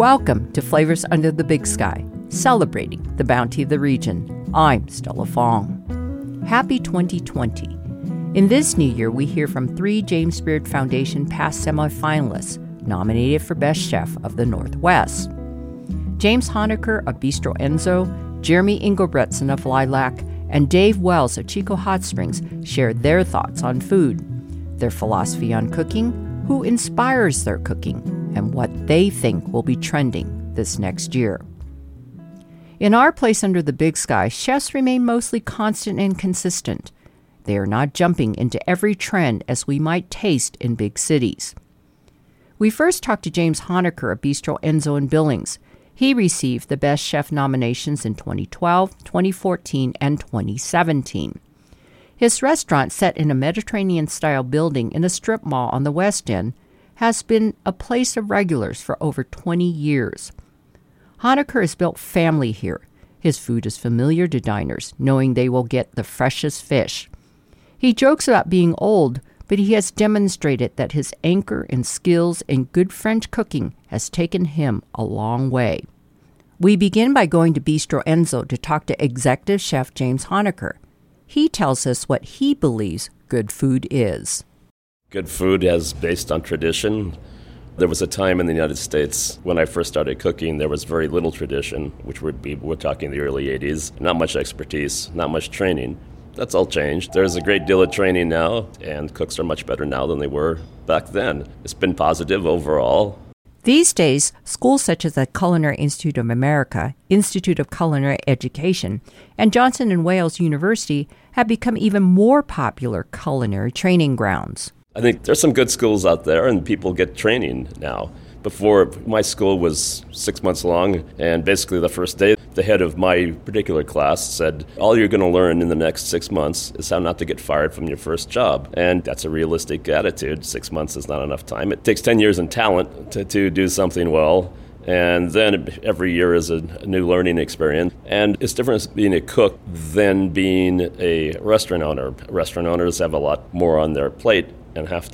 Welcome to Flavors Under the Big Sky, celebrating the bounty of the region. I'm Stella Fong. Happy 2020. In this new year, we hear from 3 James Beard Foundation past semifinalists nominated for Best Chef of the Northwest. James Honaker of Bistro Enzo, Jeremy Engelbretson of Lilac, and Dave Wells of Chico Hot Springs shared their thoughts on food, their philosophy on cooking, who inspires their cooking, and what they think will be trending this next year. In our place under the big sky, chefs remain mostly constant and consistent. They are not jumping into every trend as we might taste in big cities. We first talked to James Honaker of Bistro Enzo in Billings. He received the Best Chef nominations in 2012, 2014, and 2017. His restaurant, set in a Mediterranean-style building in a strip mall on the West End, has been a place of regulars for over 20 years. Honaker has built family here. His food is familiar to diners, knowing they will get the freshest fish. He jokes about being old, but he has demonstrated that his anchor and skills in good French cooking has taken him a long way. We begin by going to Bistro Enzo to talk to executive chef James Honaker. He tells us what he believes good food is. Good food is based on tradition. There was a time in the United States when I first started cooking, there was very little tradition, which would be, we're talking the early 80s, not much expertise, not much training. That's all changed. There's a great deal of training now, and cooks are much better now than they were back then. It's been positive overall. These days, schools such as the Culinary Institute of America, Institute of Culinary Education, and Johnson & Wales University have become even more popular culinary training grounds. I think there's some good schools out there, and people get training now. Before, my school was 6 months long, and basically the first day, the head of my particular class said, all you're going to learn in the next 6 months is how not to get fired from your first job. And that's a realistic attitude. 6 months is not enough time. It takes 10 years in talent to do something well. And then every year is a new learning experience. And it's different being a cook than being a restaurant owner. Restaurant owners have a lot more on their plate and have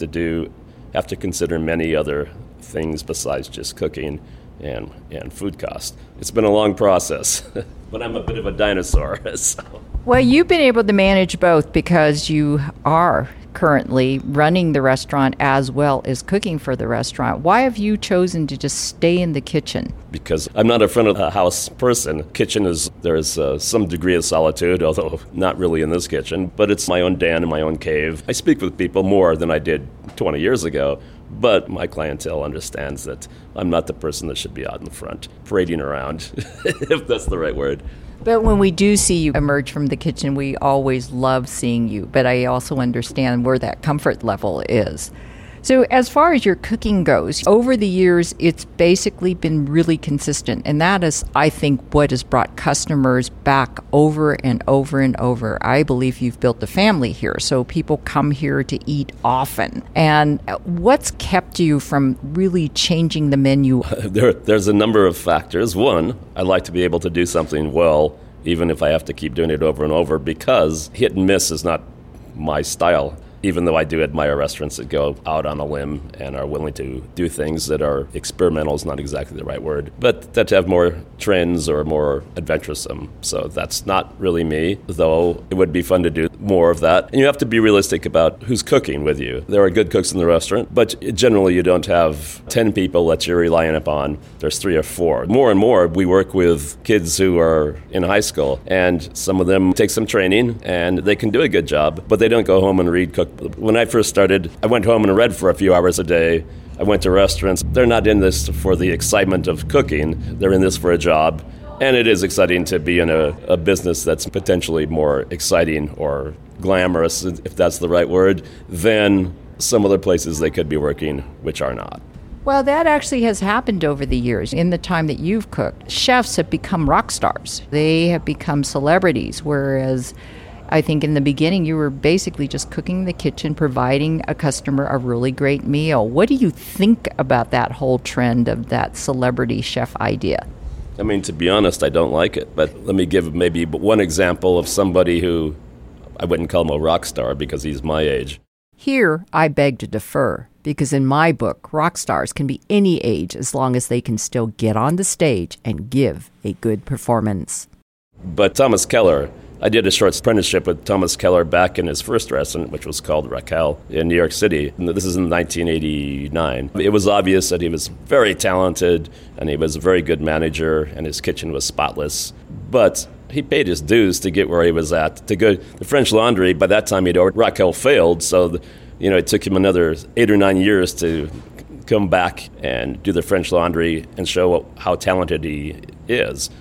to consider many other things besides just cooking and food cost. It's been a long process, but I'm a bit of a dinosaur. So. Well, you've been able to manage both because you are currently running the restaurant as well as cooking for the restaurant. Why have you chosen to just stay in the kitchen? Because I'm not a front of the house person. There's some degree of solitude, although not really in this kitchen, but it's my own den and my own cave. I speak with people more than I did 20 years ago, but my clientele understands that I'm not the person that should be out in the front, parading around, if that's the right word. But when we do see you emerge from the kitchen, we always love seeing you. But I also understand where that comfort level is. So as far as your cooking goes, over the years, it's basically been really consistent. And that is, I think, what has brought customers back over and over and over. I believe you've built a family here, so people come here to eat often. And what's kept you from really changing the menu? There's a number of factors. One, I like to be able to do something well, even if I have to keep doing it over and over, because hit and miss is not my style. Even though I do admire restaurants that go out on a limb and are willing to do things that are experimental is not exactly the right word, but that have more trends or more adventuresome. So that's not really me, though it would be fun to do more of that. And you have to be realistic about who's cooking with you. There are good cooks in the restaurant, but generally you don't have 10 people that you're relying upon. There's 3 or 4. More and more, we work with kids who are in high school, and some of them take some training, and they can do a good job, but they don't go home and read cookbooks. When I first started, I went home and read for a few hours a day. I went to restaurants. They're not in this for the excitement of cooking. They're in this for a job. And it is exciting to be in a business that's potentially more exciting or glamorous, if that's the right word, than some other places they could be working, which are not. Well, that actually has happened over the years. In the time that you've cooked, chefs have become rock stars. They have become celebrities, whereas I think in the beginning you were basically just cooking in the kitchen, providing a customer a really great meal. What do you think about that whole trend of that celebrity chef idea? I mean, to be honest, I don't like it. But let me give maybe one example of somebody who I wouldn't call him a rock star because he's my age. Here, I beg to defer. because in my book, rock stars can be any age as long as they can still get on the stage and give a good performance. But Thomas Keller, I did a short apprenticeship with Thomas Keller back in his first restaurant, which was called Raquel in New York City. And this is in 1989. It was obvious that he was very talented and he was a very good manager and his kitchen was spotless. But he paid his dues to get where he was at. To go the French Laundry, by that time Raquel failed, so it took him another 8 or 9 years to come back and do the French Laundry and show how talented he is.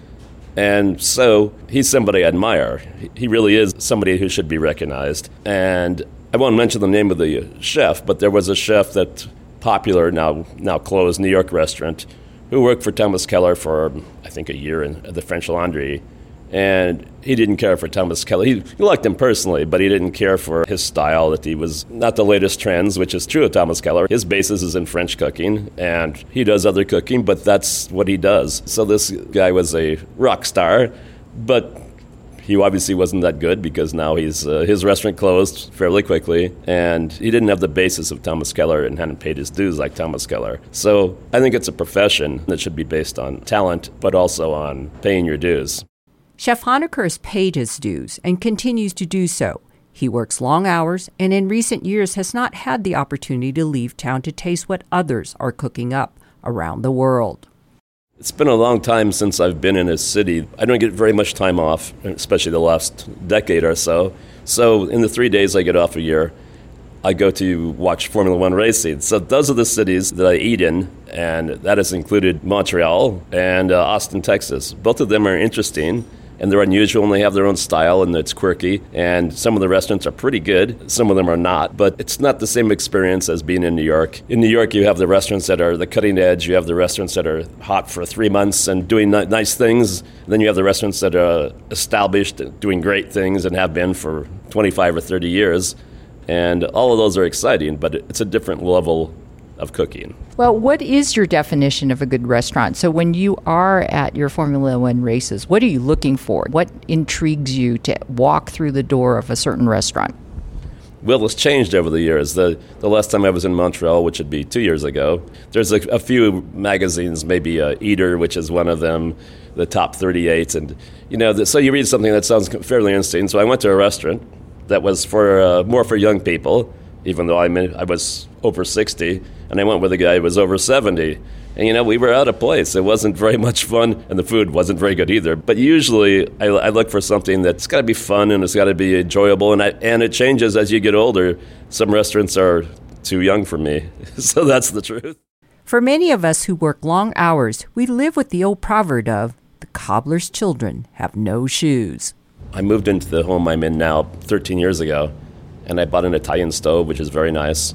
And so he's somebody I admire. He really is somebody who should be recognized. And I won't mention the name of the chef, but there was a chef that popular, now closed, New York restaurant, who worked for Thomas Keller for, I think, a year in the French Laundry. And he didn't care for Thomas Keller. He liked him personally, but he didn't care for his style, that he was not the latest trends, which is true of Thomas Keller. His basis is in French cooking, and he does other cooking, but that's what he does. So this guy was a rock star, but he obviously wasn't that good because now his restaurant closed fairly quickly, and he didn't have the basis of Thomas Keller and hadn't paid his dues like Thomas Keller. So I think it's a profession that should be based on talent, but also on paying your dues. Chef Honecker has paid his dues and continues to do so. He works long hours and in recent years has not had the opportunity to leave town to taste what others are cooking up around the world. It's been a long time since I've been in a city. I don't get very much time off, especially the last decade or so. So in the 3 days I get off a year, I go to watch Formula One racing. So those are the cities that I eat in, and that has included Montreal and Austin, Texas. Both of them are interesting. And they're unusual, and they have their own style, and it's quirky. And some of the restaurants are pretty good. Some of them are not. But it's not the same experience as being in New York. In New York, you have the restaurants that are the cutting edge. You have the restaurants that are hot for 3 months and doing nice things. And then you have the restaurants that are established, doing great things, and have been for 25 or 30 years. And all of those are exciting, but it's a different level of cooking. Well, what is your definition of a good restaurant? So when you are at your Formula One races, what are you looking for? What intrigues you to walk through the door of a certain restaurant? Well, it's changed over the years. The last time I was in Montreal, which would be 2 years ago, there's a few magazines, maybe Eater, which is one of them, the top 38. And, so you read something that sounds fairly interesting. So I went to a restaurant that was for more for young people, even though I was over 60, and I went with a guy who was over 70. And, we were out of place. It wasn't very much fun, and the food wasn't very good either. But usually I look for something that's got to be fun and it's got to be enjoyable, and it changes as you get older. Some restaurants are too young for me, so that's the truth. For many of us who work long hours, we live with the old proverb of, the cobbler's children have no shoes. I moved into the home I'm in now 13 years ago, and I bought an Italian stove, which is very nice,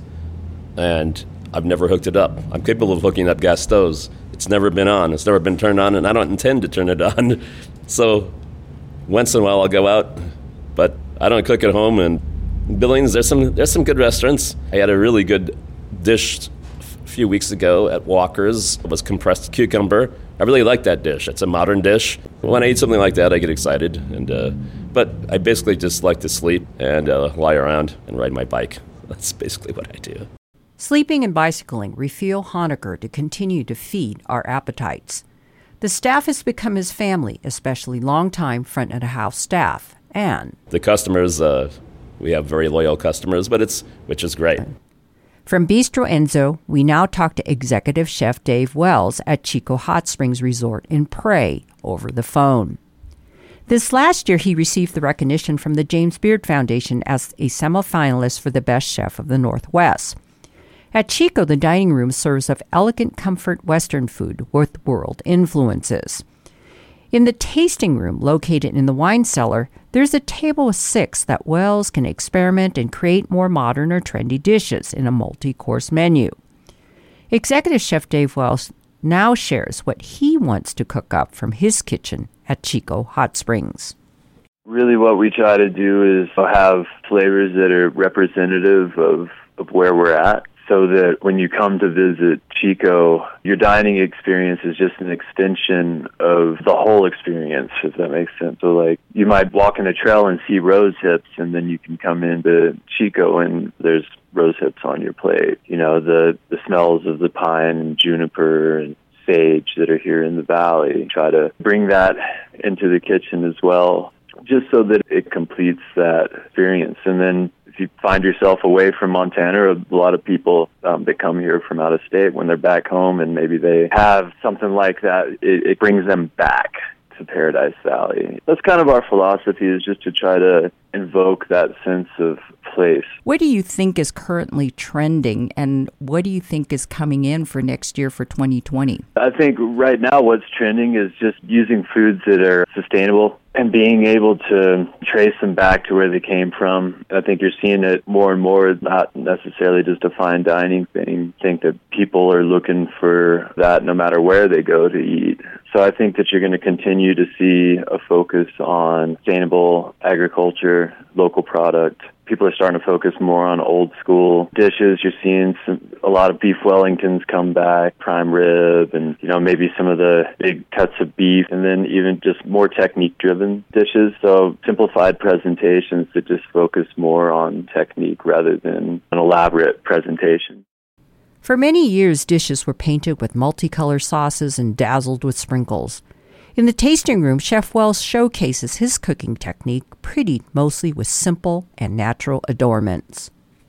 and I've never hooked it up. I'm capable of hooking up gas stoves. It's never been on. It's never been turned on, and I don't intend to turn it on. So once in a while I'll go out, but I don't cook at home. And Billings, there's some good restaurants. I had a really good dish a few weeks ago at Walker's. It was compressed cucumber. I really like that dish. It's a modern dish. When I eat something like that, I get excited. But I basically just like to sleep and lie around and ride my bike. That's basically what I do. Sleeping and bicycling refuel Honecker to continue to feed our appetites. The staff has become his family, especially longtime front-of-the-house staff. And the customers, we have very loyal customers, which is great. From Bistro Enzo, we now talk to Executive Chef Dave Wells at Chico Hot Springs Resort in Pray over the phone. This last year, he received the recognition from the James Beard Foundation as a semifinalist for the Best Chef of the Northwest. At Chico, the dining room serves up elegant comfort Western food with world influences. In the tasting room, located in the wine cellar, there's a table of 6 that Wells can experiment and create more modern or trendy dishes in a multi-course menu. Executive Chef Dave Wells now shares what he wants to cook up from his kitchen at Chico Hot Springs. Really what we try to do is have flavors that are representative of where we're at. so that when you come to visit Chico, your dining experience is just an extension of the whole experience, if that makes sense. So, like, you might walk in a trail and see rose hips, and then you can come into Chico and there's rose hips on your plate. You know, the smells of the pine and juniper and sage that are here in the valley. Try to bring that into the kitchen as well, just so that it completes that experience. And then if you find yourself away from Montana, a lot of people that come here from out of state, when they're back home and maybe they have something like that, it brings them back to Paradise Valley. That's kind of our philosophy, is just to try to invoke that sense of place. What do you think is currently trending, and what do you think is coming in for next year for 2020? I think right now what's trending is just using foods that are sustainable and being able to trace them back to where they came from. I think you're seeing it more and more. It's not necessarily just a fine dining thing. I think that people are looking for that no matter where they go to eat. So I think that you're going to continue to see a focus on sustainable agriculture, local product. People are starting to focus more on old school dishes. You're seeing a lot of beef Wellingtons come back, prime rib, and maybe some of the big cuts of beef, and then even just more technique-driven dishes. So simplified presentations that just focus more on technique rather than an elaborate presentation. For many years, dishes were painted with multicolor sauces and dazzled with sprinkles. In the tasting room, Chef Wells showcases his cooking technique, prettied mostly with simple and natural adornments.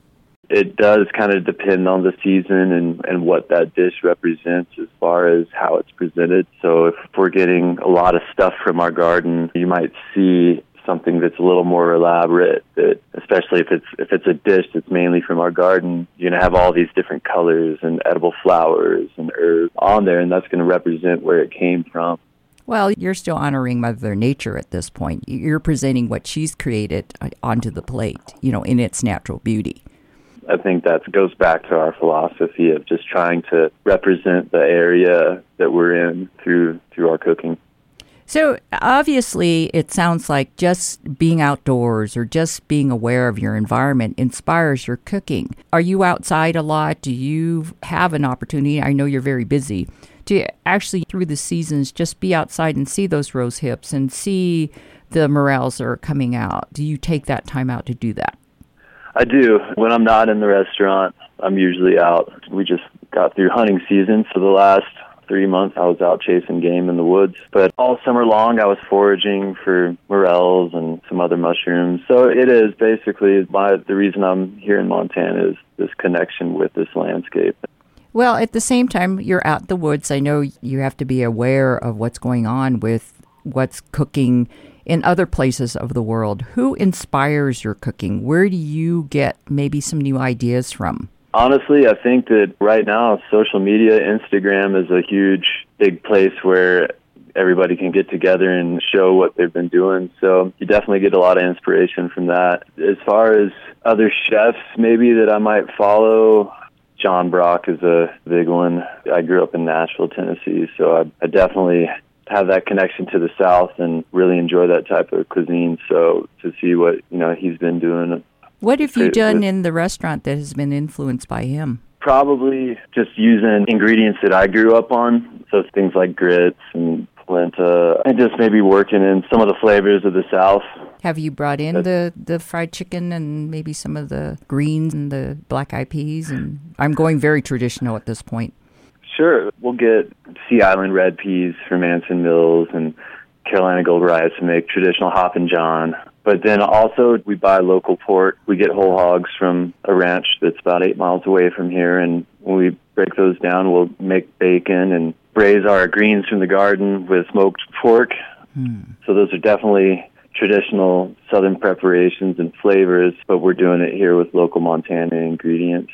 It does kind of depend on the season and what that dish represents as far as how it's presented. So if we're getting a lot of stuff from our garden, you might see something that's a little more elaborate, that especially if it's a dish that's mainly from our garden, you're going to have all these different colors and edible flowers and herbs on there, and that's going to represent where it came from. Well, you're still honoring Mother Nature at this point. You're presenting what she's created onto the plate, in its natural beauty. I think that goes back to our philosophy of just trying to represent the area that we're in through our cooking. So obviously, it sounds like just being outdoors or just being aware of your environment inspires your cooking. Are you outside a lot? Do you have an opportunity? I know you're very busy. To actually, through the seasons, just be outside and see those rose hips and see the morels that are coming out. Do you take that time out to do that? I do. When I'm not in the restaurant, I'm usually out. We just got through hunting season, so the last 3 months I was out chasing game in the woods. But all summer long I was foraging for morels and some other mushrooms. So it is basically the reason I'm here in Montana is this connection with this landscape. Well, at the same time, you're out in the woods. I know you have to be aware of what's going on with what's cooking in other places of the world. Who inspires your cooking? Where do you get maybe some new ideas from? Honestly, I think that right now, social media, Instagram is a huge, big place where everybody can get together and show what they've been doing. So you definitely get a lot of inspiration from that. As far as other chefs maybe that I might follow, John Brock is a big one. I grew up in Nashville, Tennessee, so I definitely have that connection to the South and really enjoy that type of cuisine. So to see what he's been doing. What have you done in the restaurant that has been influenced by him? Probably just using ingredients that I grew up on, so things like grits and polenta, and just maybe working in some of the flavors of the South. Have you brought in the fried chicken and maybe some of the greens and the black-eyed peas? And I'm going very traditional at this point. Sure. We'll get Sea Island red peas from Anson Mills and Carolina Gold rice and make traditional Hoppin' John. But then also we buy local pork. We get whole hogs from a ranch that's about 8 miles away from here. And when we break those down, we'll make bacon and braise our greens from the garden with smoked pork. So those are definitely traditional Southern preparations and flavors, but we're doing it here with local Montana ingredients.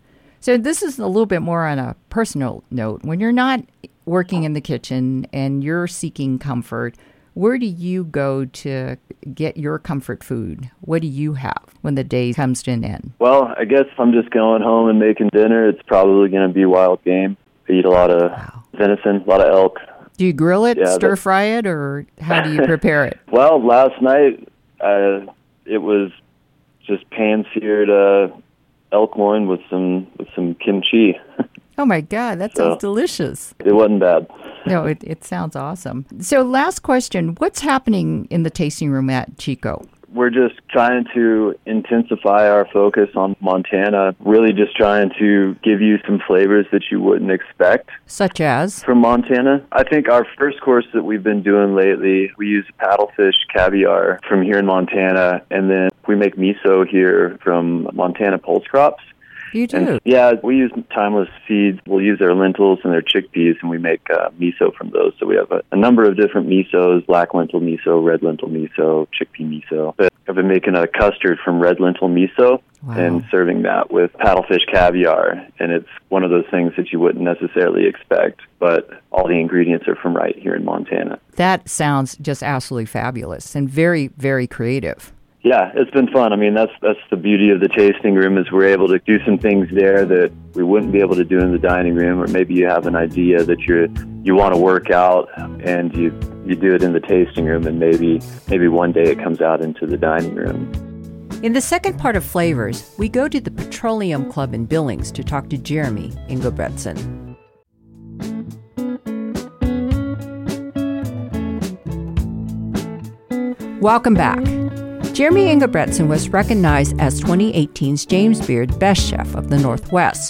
So this is a little bit more on a personal note. When you're not working in the kitchen and you're seeking comfort, where do you go to get your comfort food? What do you have when the day comes to an end? Well, I guess if I'm just going home and making dinner, it's probably going to be wild game. I eat a lot of venison, a lot of elk. Do you grill it, stir-fry it, or how do you prepare it? Well, last night it was just pan-seared elk loin with some kimchi. Oh, my God. That sounds delicious. It wasn't bad. No, it sounds awesome. So last question. What's happening in the tasting room at Chico? We're just trying to intensify our focus on Montana, really just trying to give you some flavors that you wouldn't expect. Such as? From Montana. I think our first course that we've been doing lately, we use paddlefish caviar from here in Montana, and then we make miso here from Montana pulse crops. You do? And, yeah, we use timeless seeds. We'll use their lentils and their chickpeas, and we make miso from those. So we have a number of different misos: black lentil miso, red lentil miso, chickpea miso. But I've been making a custard from red lentil miso and serving that with paddlefish caviar. And it's one of those things that you wouldn't necessarily expect, but all the ingredients are from right here in Montana. That sounds just absolutely fabulous and very, very creative. Yeah, it's been fun. I mean, that's the beauty of the tasting room, is we're able to do some things there that we wouldn't be able to do in the dining room. Or maybe you have an idea that you want to work out, and you do it in the tasting room, and maybe one day it comes out into the dining room. In the second part of Flavors, we go to the Petroleum Club in Billings to talk to Jeremy Ingebretson. Welcome back. Jeremy Ingebretson was recognized as 2018's James Beard Best Chef of the Northwest.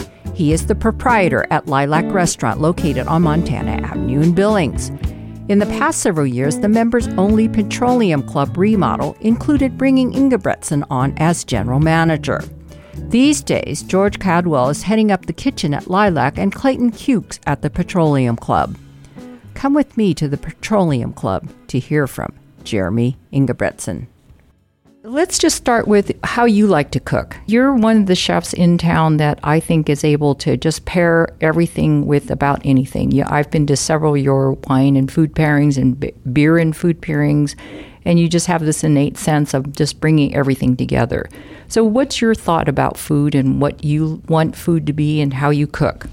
He is the proprietor at Lilac Restaurant located on Montana Avenue in Billings. In the past several years, the members-only Petroleum Club remodel included bringing Ingebretson on as general manager. These days, George Cadwell is heading up the kitchen at Lilac and Clayton Cukes at the Petroleum Club. Come with me to the Petroleum Club to hear from Jeremy Ingebretson. Let's just start with how you like to cook. You're one of the chefs in town that I think is able to just pair everything with about anything. I've been to several of your wine and food pairings and beer and food pairings, and you just have this innate sense of just bringing everything together. So what's your thought about food and what you want food to be and how you cook?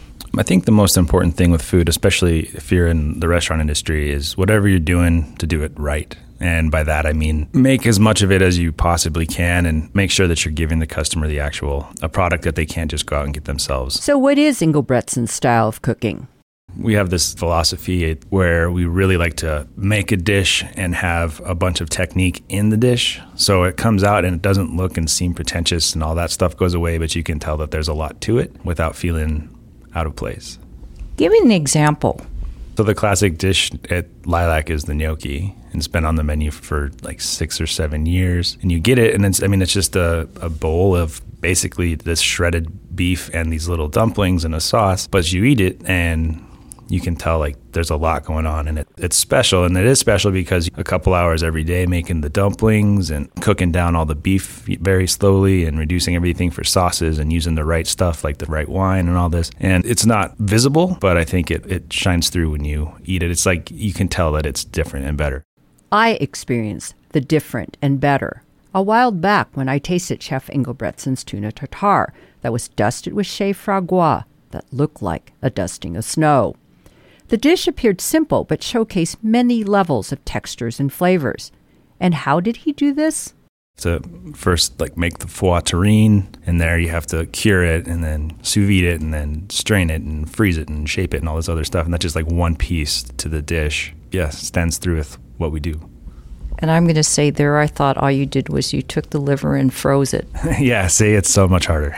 I think the most important thing with food, especially if you're in the restaurant industry, is whatever you're doing to do it right. And by that, I mean, make as much of it as you possibly can and make sure that you're giving the customer a product that they can't just go out and get themselves. So what is Ingebretson's style of cooking? We have this philosophy where we really like to make a dish and have a bunch of technique in the dish. So it comes out and it doesn't look and seem pretentious and all that stuff goes away, but you can tell that there's a lot to it without feeling out of place. Give me an example. So the classic dish at Lilac is the gnocchi, and it's been on the menu for like 6 or 7 years. And you get it, and it's just a bowl of basically this shredded beef and these little dumplings and a sauce. But you eat it, and you can tell like there's a lot going on, and it's special. And it is special because a couple hours every day making the dumplings and cooking down all the beef very slowly and reducing everything for sauces and using the right stuff like the right wine and all this. And it's not visible, but I think it shines through when you eat it. It's like you can tell that it's different and better. I experienced the different and better a while back when I tasted Chef Ingebretson's tuna tartare that was dusted with chèvre framboise that looked like a dusting of snow. The dish appeared simple but showcased many levels of textures and flavors. And how did he do this? To first make the foie terrine, and there you have to cure it and then sous vide it and then strain it and freeze it and shape it and all this other stuff. And that's just like one piece to the dish. Yeah, stands through with what we do. And I'm going to say there, I thought all you did was you took the liver and froze it. Yeah, see, it's so much harder.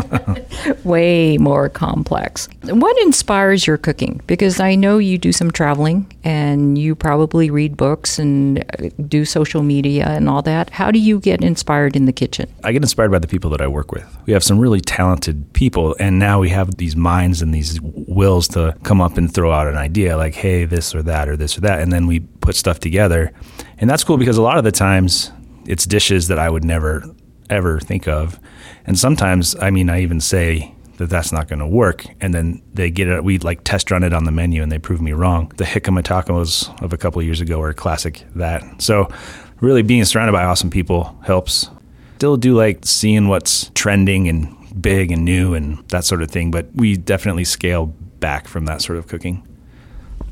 Way more complex. What inspires your cooking? Because I know you do some traveling and you probably read books and do social media and all that. How do you get inspired in the kitchen? I get inspired by the people that I work with. We have some really talented people, and now we have these minds and these wills to come up and throw out an idea like, hey, this or that or this or that, and then we put stuff together. And that's cool because a lot of the times it's dishes that I would never, ever think of. And sometimes, I even say that that's not going to work. And then they get it. We test run it on the menu and they prove me wrong. The jicama tacos of a couple of years ago are classic that. So really being surrounded by awesome people helps. Still do like seeing what's trending and big and new and that sort of thing. But we definitely scale back from that sort of cooking.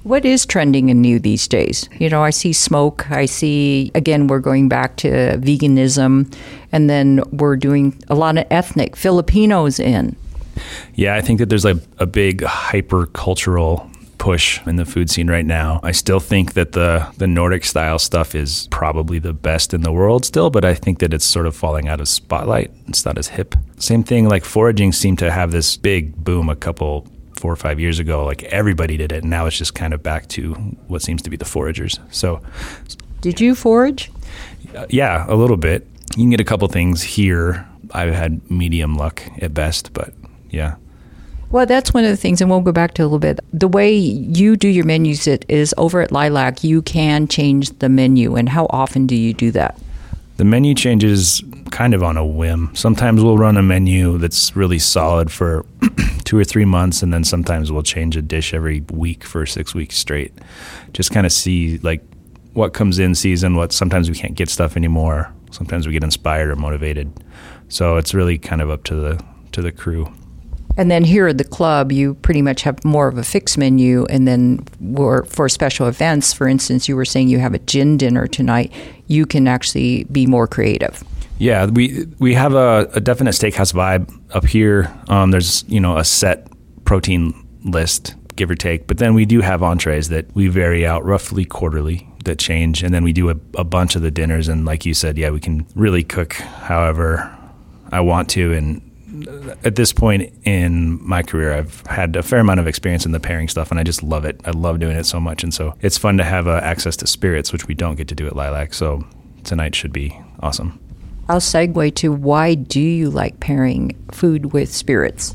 What is trending and new these days? I see smoke. I see, again, we're going back to veganism, and then we're doing a lot of ethnic Filipinos in. Yeah, I think that there's a big hyper-cultural push in the food scene right now. I still think that the Nordic style stuff is probably the best in the world still, but I think that it's sort of falling out of spotlight. It's not as hip. Same thing, like foraging seemed to have this big boom 4 or 5 years ago. Like everybody did it, and now it's just kind of back to what seems to be the foragers. So, did you forage? Yeah, a little bit. You can get a couple things here. I've had medium luck at best, but yeah. Well, that's one of the things, and we'll go back to a little bit. The way you do your menus is over at Lilac, you can change the menu. And how often do you do that? The menu changes kind of on a whim. Sometimes we'll run a menu that's really solid for 2 or 3 months, and then sometimes we'll change a dish every week for 6 weeks straight. Just kind of see like what comes in season, what sometimes we can't get stuff anymore. Sometimes we get inspired or motivated. So it's really kind of up to the crew. And then here at the club, you pretty much have more of a fixed menu. And then for special events, for instance, you were saying you have a gin dinner tonight, you can actually be more creative. Yeah, we have a definite steakhouse vibe up here. There's, a set protein list, give or take. But then we do have entrees that we vary out roughly quarterly that change. And then we do a bunch of the dinners. And like you said, yeah, we can really cook however I want to. And at this point in my career, I've had a fair amount of experience in the pairing stuff, and I just love it. I love doing it so much, and so it's fun to have access to spirits, which we don't get to do at Lilac, so tonight should be awesome. I'll segue to why do you like pairing food with spirits?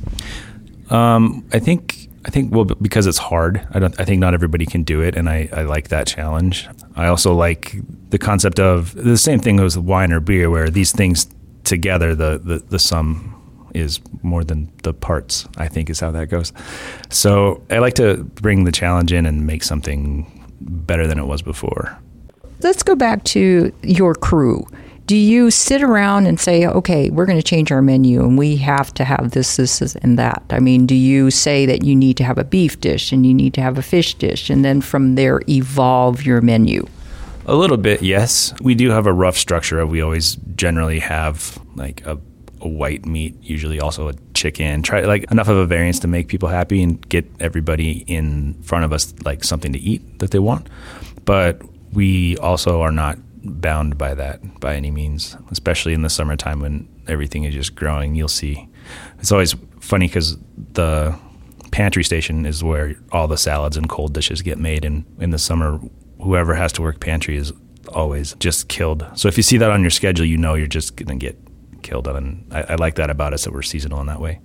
I think because it's hard. I think not everybody can do it, and I like that challenge. I also like the concept of the same thing as wine or beer, where these things together, the sum is more than the parts, I think is how that goes. So I like to bring the challenge in and make something better than it was before. Let's go back to your crew. Do you sit around and say, okay, we're going to change our menu and we have to have this, and that? I mean, do you say that you need to have a beef dish and you need to have a fish dish, and then from there evolve your menu? A little bit, yes. We do have a rough structure. We always generally have like a white meat, usually also a chicken. Try like enough of a variance to make people happy and get everybody in front of us like something to eat that they want. But we also are not bound by that by any means, especially in the summertime when everything is just growing. You'll see. It's always funny because the pantry station is where all the salads and cold dishes get made, and in the summer, whoever has to work pantry is always just killed. So if you see that on your schedule, you're just going to get killed on. And I like that about us, that we're seasonal in that way.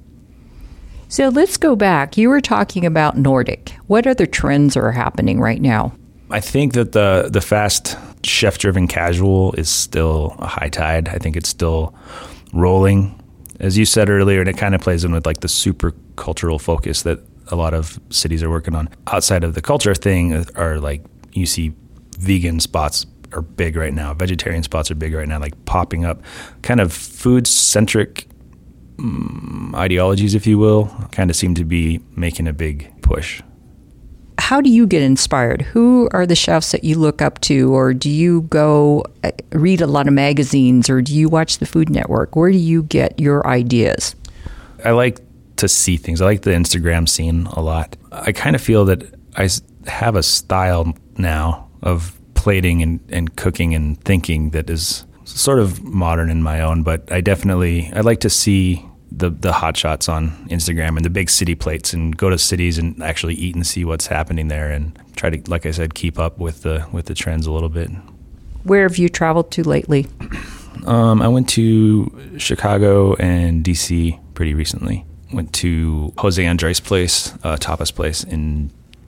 So let's go back. You were talking about Nordic. What other trends are happening right now? I think that the fast chef-driven casual is still a high tide. I think it's still rolling. As you said earlier, and it kind of plays in with like the super cultural focus that a lot of cities are working on. Outside of the culture thing are like, you see vegan spots are big right now. Vegetarian spots are big right now, like popping up. Kind of food-centric ideologies, if you will, kind of seem to be making a big push. How do you get inspired? Who are the chefs that you look up to? Or do you go read a lot of magazines? Or do you watch the Food Network? Where do you get your ideas? I like to see things. I like the Instagram scene a lot. I kind of feel that I have a style now of plating and cooking and thinking that is sort of modern in my own, but I like to see the hot shots on Instagram and the big city plates and go to cities and actually eat and see what's happening there and try to, like I said, keep up with the trends a little bit. Where have you traveled to lately? I went to Chicago and DC pretty recently. Went to Jose Andres' place, tapas place in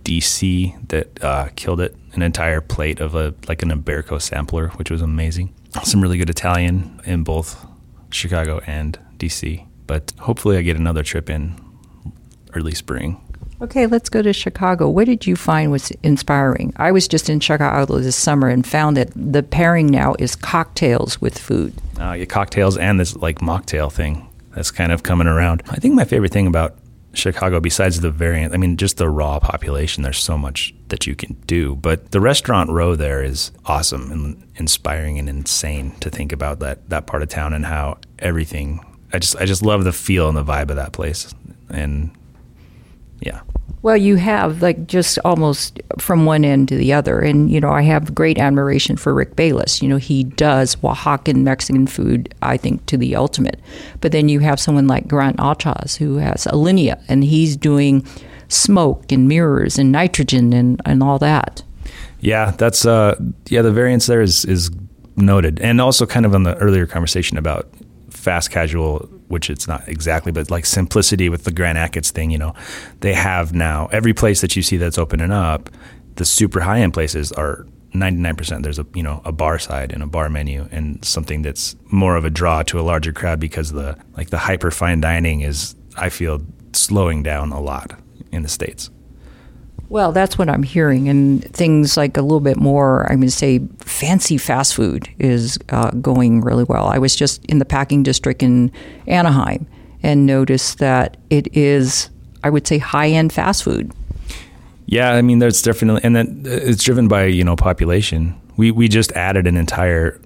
DC that killed it. An entire plate of an Iberico sampler, which was amazing. Some really good Italian in both Chicago and DC. But hopefully I get another trip in early spring. Okay, let's go to Chicago. What did you find was inspiring? I was just in Chicago this summer and found that the pairing now is cocktails with food. Cocktails and this like mocktail thing that's kind of coming around. I think my favorite thing about Chicago, besides the variant, I mean, just the raw population, there's so much that you can do. But the restaurant row there is awesome and inspiring and insane to think about that part of town and how everything, I just love the feel and the vibe of that place. And yeah. Well, you have like just almost from one end to the other. And, I have great admiration for Rick Bayless. He does Oaxacan Mexican food, I think, to the ultimate. But then you have someone like Grant Achaz who has Alinea, and he's doing smoke and mirrors and nitrogen and all that. Yeah, that's, the variance there is noted. And also kind of on the earlier conversation about fast casual, which it's not exactly, but like simplicity with the Grand Achatz thing, they have now every place that you see that's opening up, the super high end places are 99%. There's a bar side and a bar menu and something that's more of a draw to a larger crowd because the hyper fine dining is, I feel, slowing down a lot in the States. Well, that's what I'm hearing, and things like a little bit more, I'm going to say, fancy fast food is going really well. I was just in the packing district in Anaheim and noticed that it is, I would say, high-end fast food. Yeah, I mean, there's definitely, and then it's driven by, population. We just added an entire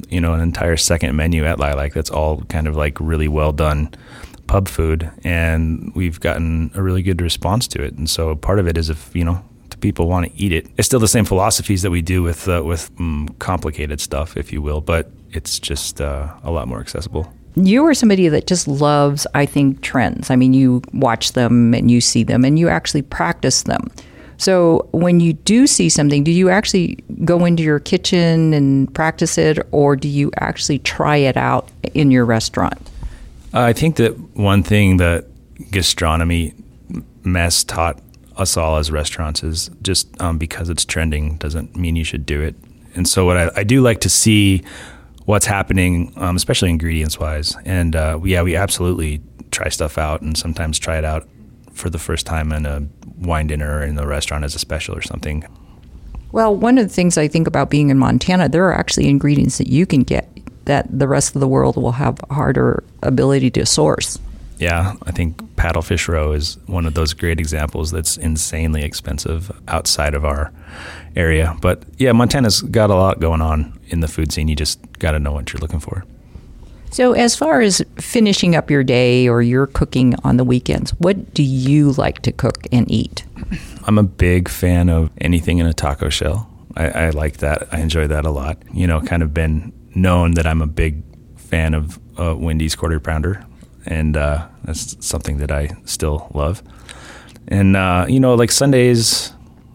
second menu at Lilac that's all kind of like really well done pub food, and we've gotten a really good response to it. And so part of it is if people want to eat it, it's still the same philosophies that we do with complicated stuff, if you will, but it's just a lot more accessible. You are somebody that just loves, I think, trends. I mean, you watch them and you see them and you actually practice them. So when you do see something, do you actually go into your kitchen and practice it, or do you actually try it out in your restaurant? I think that one thing that gastronomy mess taught us all as restaurants is just because it's trending doesn't mean you should do it. And so what I do like to see what's happening, especially ingredients-wise. And we absolutely try stuff out and sometimes try it out for the first time in a wine dinner or in the restaurant as a special or something. Well, one of the things I think about being in Montana, there are actually ingredients that you can get that the rest of the world will have a harder ability to source. Yeah, I think paddlefish roe is one of those great examples that's insanely expensive outside of our area. But yeah, Montana's got a lot going on in the food scene. You just got to know what you're looking for. So as far as finishing up your day or your cooking on the weekends, what do you like to cook and eat? I'm a big fan of anything in a taco shell. I like that. I enjoy that a lot. Kind of been known that I'm a big fan of Wendy's Quarter Pounder, and that's something that I still love. And like Sundays,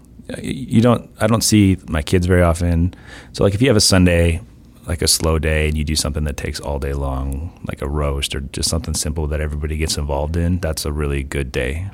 I don't see my kids very often. So like if you have a Sunday, like a slow day, and you do something that takes all day long, like a roast or just something simple that everybody gets involved in, that's a really good day.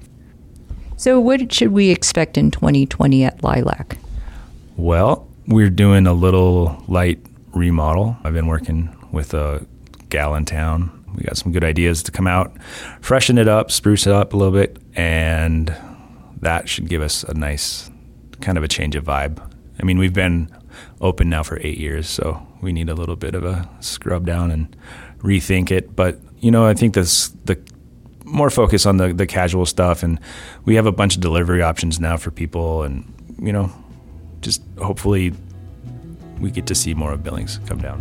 So what should we expect in 2020 at Lilac? Well, we're doing a little light remodel. I've been working with a gal in town. We got some good ideas to come out, freshen it up, spruce it up a little bit, and that should give us a nice kind of a change of vibe. I mean, we've been open now for 8 years, so we need a little bit of a scrub down and rethink it. But, I think the more focus on the casual stuff, and we have a bunch of delivery options now for people, and, just hopefully we get to see more of Billings come down.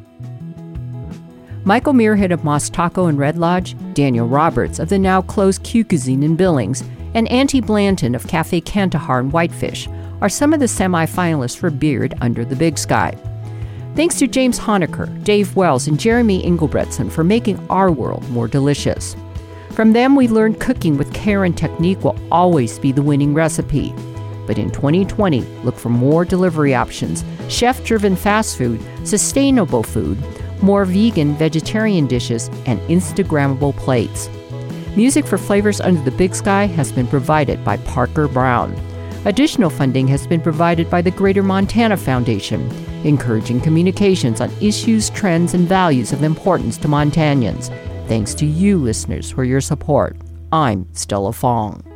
Michael Muirhead of Moss Taco and Red Lodge, Daniel Roberts of the now closed Q Cuisine in Billings, and Auntie Blanton of Cafe Kandahar in Whitefish are some of the semi-finalists for Beard Under the Big Sky. Thanks to James Honecker, Dave Wells, and Jeremy Engelbretson for making our world more delicious. From them, we learned cooking with care and technique will always be the winning recipe. But in 2020, look for more delivery options, chef-driven fast food, sustainable food, more vegan, vegetarian dishes, and Instagrammable plates. Music for Flavors Under the Big Sky has been provided by Parker Brown. Additional funding has been provided by the Greater Montana Foundation, encouraging communications on issues, trends, and values of importance to Montanians. Thanks to you, listeners, for your support. I'm Stella Fong.